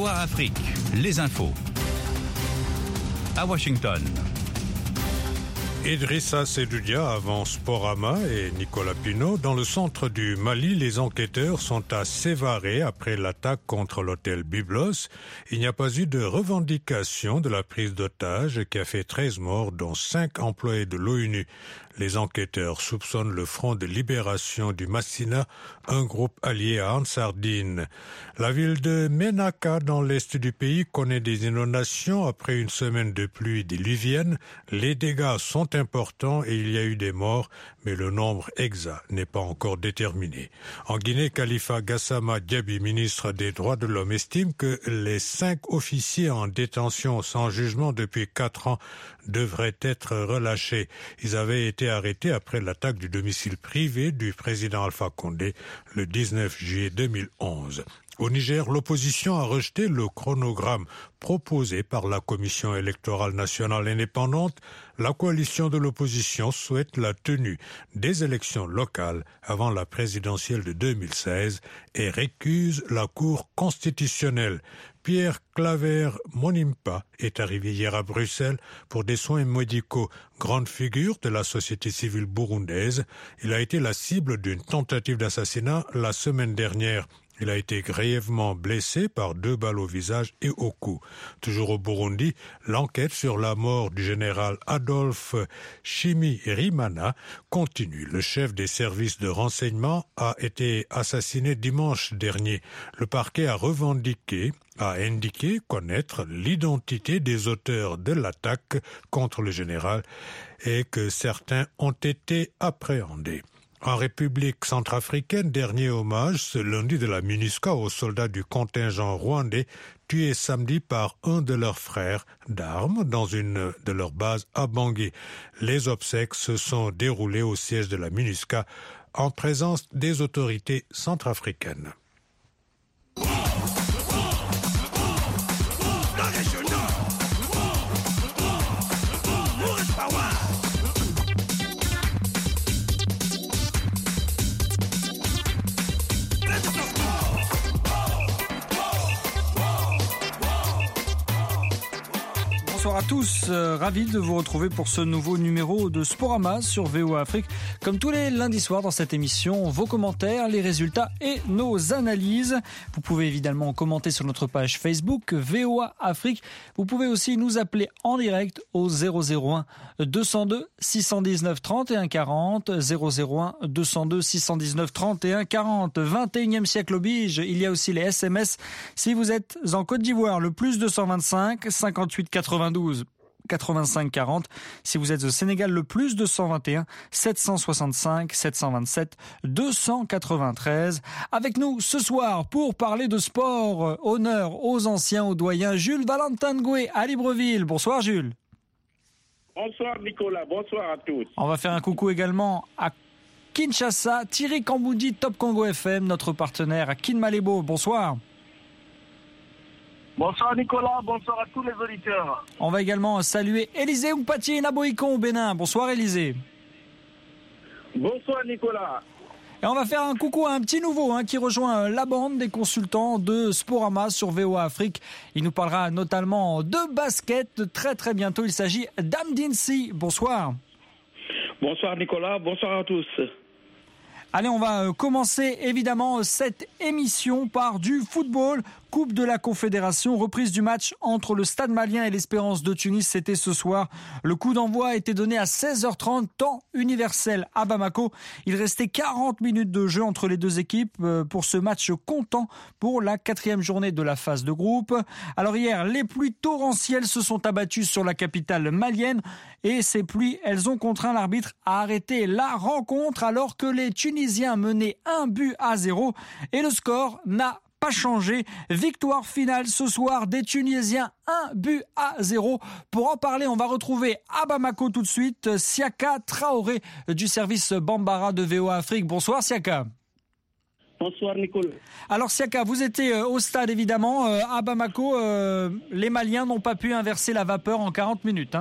VOA Afrique, les infos. À Washington. Idrissa Seloudia avant Sporama et Nicolas Pinault. Dans le centre du Mali, les enquêteurs sont à Sévaré après l'attaque contre l'hôtel Byblos. Il n'y a pas eu de revendication de la prise d'otages qui a fait 13 morts, dont 5 employés de l'ONU. Les enquêteurs soupçonnent le Front de libération du Massina, un groupe allié à Ansardine. La ville de Ménaka, dans l'est du pays, connaît des inondations après une semaine de pluie diluvienne. Les dégâts sont importants et il y a eu des morts, mais le nombre exact n'est pas encore déterminé. En Guinée, Khalifa Gassama Diaby, ministre des Droits de l'Homme, estime que les 5 officiers en détention sans jugement depuis 4 ans devraient être relâchés. Ils avaient été arrêtés après l'attaque du domicile privé du président Alpha Condé le 19 juillet 2011. Au Niger, l'opposition a rejeté le chronogramme proposé par la Commission électorale nationale indépendante. La coalition de l'opposition souhaite la tenue des élections locales avant la présidentielle de 2016 et récuse la Cour constitutionnelle. Pierre Claver Monimpa est arrivé hier à Bruxelles pour des soins médicaux. Grande figure de la société civile burundaise, il a été la cible d'une tentative d'assassinat la semaine dernière. Il a été grièvement blessé par 2 balles au visage et au cou. Toujours au Burundi, l'enquête sur la mort du général Adolphe Nshimirimana continue. Le chef des services de renseignement a été assassiné dimanche dernier. Le parquet a indiqué connaître l'identité des auteurs de l'attaque contre le général et que certains ont été appréhendés. En République centrafricaine, dernier hommage ce lundi de la MINUSCA aux soldats du contingent rwandais tués samedi par un de leurs frères d'armes dans une de leurs bases à Bangui. Les obsèques se sont déroulées au siège de la MINUSCA en présence des autorités centrafricaines. Bonsoir à tous, ravi de vous retrouver pour ce nouveau numéro de Sporama sur VOA Afrique. Comme tous les lundis soirs dans cette émission, vos commentaires, les résultats et nos analyses. Vous pouvez évidemment commenter sur notre page Facebook VOA Afrique. Vous pouvez aussi nous appeler en direct au 001 202 619 31 40, 001 202 619 31 40. 21e siècle oblige, il y a aussi les SMS. Si vous êtes en Côte d'Ivoire, le plus 225 58 92 85 40. Si vous êtes au Sénégal, le plus 221 765 727 293. Avec nous ce soir pour parler de sport, honneur aux anciens, aux doyens, Jules Valentin Ngoué à Libreville. Bonsoir Jules. Bonsoir Nicolas, bonsoir à tous. On va faire un coucou également à Kinshasa, Thierry Kamboudi, Top Congo FM, notre partenaire à Kinmalebo. Bonsoir. Bonsoir Nicolas, bonsoir à tous les auditeurs. On va également saluer Élisée Oupati Naboïkon au Bénin. Bonsoir Élisée. Bonsoir Nicolas. Et on va faire un coucou à un petit nouveau qui rejoint la bande des consultants de Sporama sur VOA Afrique. Il nous parlera notamment de basket très très bientôt. Il s'agit d'Amdinsi. Bonsoir. Bonsoir Nicolas, bonsoir à tous. Allez, on va commencer évidemment cette émission par du football. Coupe de la Confédération, reprise du match entre le Stade Malien et l'Espérance de Tunis, c'était ce soir. Le coup d'envoi a été donné à 16h30, temps universel à Bamako. Il restait 40 minutes de jeu entre les deux équipes pour ce match comptant pour la 4e journée de la phase de groupe. Alors hier, les pluies torrentielles se sont abattues sur la capitale malienne et ces pluies, elles ont contraint l'arbitre à arrêter la rencontre alors que les Tunisiens menaient 1-0 et le score n'a pas changé. Victoire finale ce soir des Tunisiens, 1-0. Pour en parler, on va retrouver à Bamako tout de suite Siaka Traoré du service Bambara de VOA Afrique. Bonsoir Siaka. Bonsoir Nicolas. Alors Siaka, vous étiez au stade évidemment. À Bamako, les Maliens n'ont pas pu inverser la vapeur en 40 minutes.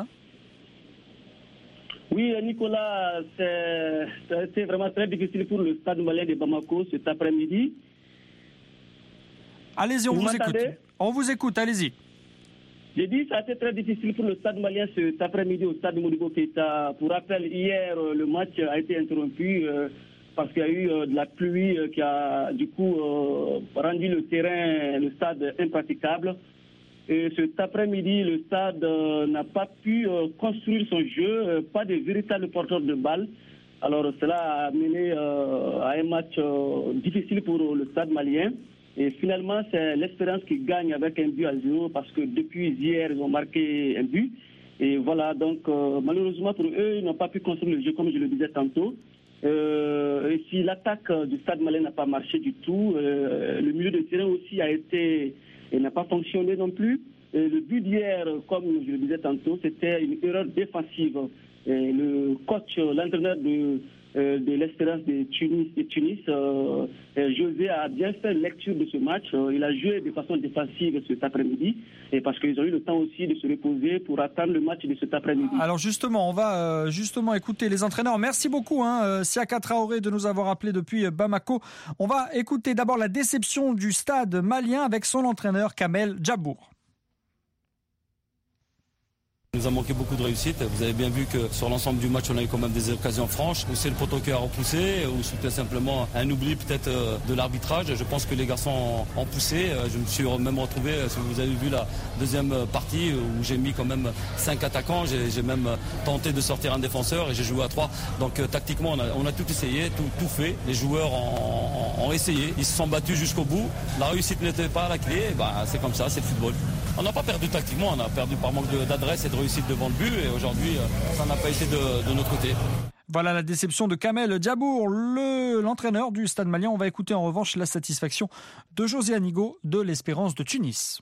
Oui, Nicolas, ça a été vraiment très difficile pour le stade malien de Bamako cet après-midi. Allez-y, on vous écoute. On vous écoute, allez-y. J'ai dit que ça a été très difficile pour le Stade malien cet après-midi au Stade Modibo Keïta. Pour rappel, hier, le match a été interrompu parce qu'il y a eu de la pluie qui a du coup rendu le stade impraticable. Et cet après-midi, le stade n'a pas pu construire son jeu, pas de véritable porteur de balle. Alors cela a mené à un match difficile pour le Stade malien. Et finalement, c'est l'Espérance qui gagne avec 1-0 parce que depuis hier, ils ont marqué un but. Et voilà, donc malheureusement pour eux, ils n'ont pas pu construire le jeu comme je le disais tantôt. Et si l'attaque du Stade malien n'a pas marché du tout, le milieu de terrain aussi n'a pas fonctionné non plus. Et le but d'hier, comme je le disais tantôt, c'était une erreur défensive. Et le coach, l'entraîneur de l'Espérance de Tunis, José a bien fait lecture de ce match. Il a joué de façon défensive cet après-midi, et parce qu'ils ont eu le temps aussi de se reposer pour attendre le match de cet après-midi. Alors justement, on va écouter les entraîneurs. Merci beaucoup, Siaka Traoré, de nous avoir appelés depuis Bamako. On va écouter d'abord la déception du Stade malien avec son entraîneur Kamel Djabour. Il nous a manqué beaucoup de réussite. Vous avez bien vu que sur l'ensemble du match, on a eu quand même des occasions franches, où c'est le poteau qui a repoussé, ou c'était simplement un oubli peut-être de l'arbitrage. Je pense que les garçons ont poussé. Je me suis même retrouvé, si vous avez vu la deuxième partie, où j'ai mis quand même 5 attaquants. J'ai même tenté de sortir un défenseur et j'ai joué à 3. Donc tactiquement, on a tout essayé, tout fait. Les joueurs ont essayé. Ils se sont battus jusqu'au bout. La réussite n'était pas à la clé. C'est comme ça, c'est le football. On n'a pas perdu tactiquement, on a perdu par manque d'adresse et de réussite devant le but, et aujourd'hui ça n'a pas été de notre côté. Voilà la déception de Kamel Djabour, l'entraîneur du Stade malien. On va écouter en revanche la satisfaction de José Anigo de l'Espérance de Tunis.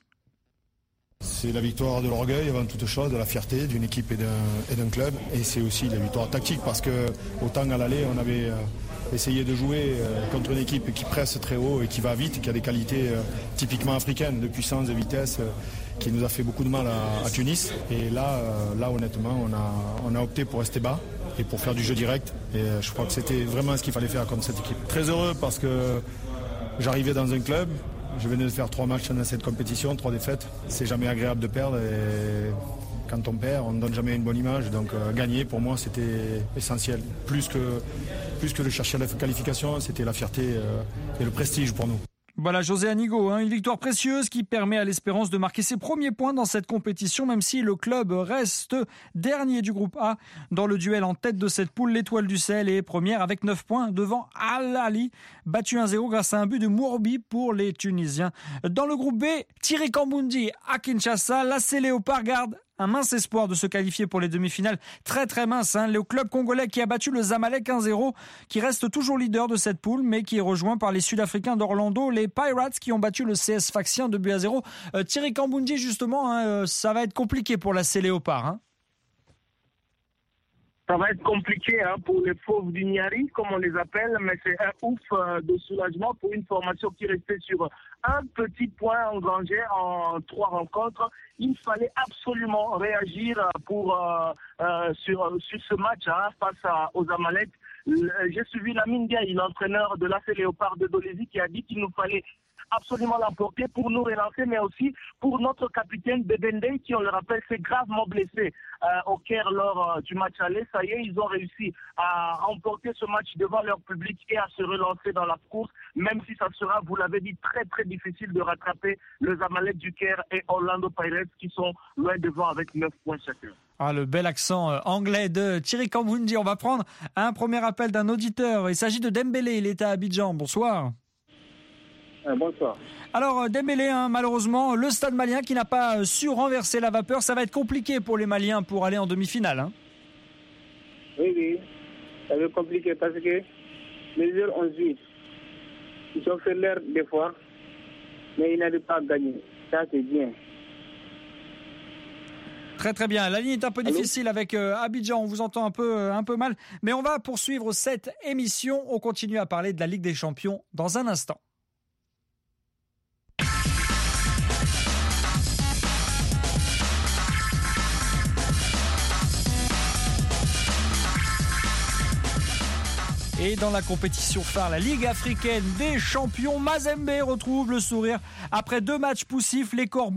C'est la victoire de l'orgueil avant toute chose, de la fierté d'une équipe et d'un club, et c'est aussi la victoire tactique, parce que autant à l'aller on avait essayé de jouer contre une équipe qui presse très haut et qui va vite, qui a des qualités typiquement africaines de puissance, de vitesse, qui nous a fait beaucoup de mal à Tunis. Et là honnêtement, on a opté pour rester bas et pour faire du jeu direct. Et je crois que c'était vraiment ce qu'il fallait faire contre cette équipe. Très heureux parce que j'arrivais dans un club, je venais de faire 3 matchs dans cette compétition, 3 défaites. C'est jamais agréable de perdre, et quand on perd, on ne donne jamais une bonne image. Donc gagner, pour moi, c'était essentiel. Plus que de chercher la qualification, c'était la fierté et le prestige pour nous. Voilà José Anigo, une victoire précieuse qui permet à l'Espérance de marquer ses premiers points dans cette compétition, même si le club reste dernier du groupe A. Dans le duel en tête de cette poule, l'Étoile du Sahel est première avec 9 points devant Al Ahly, battu 1-0 grâce à un but de Mourbi pour les Tunisiens. Dans le groupe B, Thierry Kamboundi à Kinshasa, l'AC Léopard garde un mince espoir de se qualifier pour les demi-finales, très très mince. Le club congolais qui a battu le Zamalek 1-0, qui reste toujours leader de cette poule, mais qui est rejoint par les Sud-Africains d'Orlando, les Pirates qui ont battu le CS Sfaxien 2-0. Thierry Kamboundi, justement, ça va être compliqué pour l'AC Léopard. Ça va être compliqué pour les fauves du Niari, comme on les appelle, mais c'est un ouf de soulagement pour une formation qui restait sur un petit point engrangé en 3 rencontres. Il fallait absolument réagir sur ce match face aux Amalek. J'ai suivi Lamine Diaye, l'entraîneur de l'AC Léopard de Dolézy, qui a dit qu'il nous fallait absolument l'emporter pour nous relancer, mais aussi pour notre capitaine Bebende, qui, on le rappelle, s'est gravement blessé au Caire lors du match aller. Ça y est, ils ont réussi à emporter ce match devant leur public et à se relancer dans la course, même si ça sera, vous l'avez dit, très très difficile de rattraper le Zamalek du Caire et Orlando Pirates qui sont loin devant avec 9 points chacun. Le bel accent anglais de Thierry Kamboundi. On va prendre un premier appel d'un auditeur. Il s'agit de Dembélé, il est à Abidjan. Bonsoir. Bonsoir. Alors Dembélé, malheureusement, le Stade malien qui n'a pas su renverser la vapeur, ça va être compliqué pour les Maliens pour aller en demi-finale. Oui, ça va être compliqué parce que les joueurs ont joué. Ils ont fait l'air des fois, mais ils n'arrivent pas à gagner. Ça, c'est bien. Très très bien. La ligne est un peu difficile avec Abidjan, on vous entend un peu mal, mais on va poursuivre cette émission. On continue à parler de la Ligue des Champions dans un instant. Et dans la compétition phare, la Ligue africaine des champions, Mazembe retrouve le sourire après 2 matchs poussifs. Les Corbeaux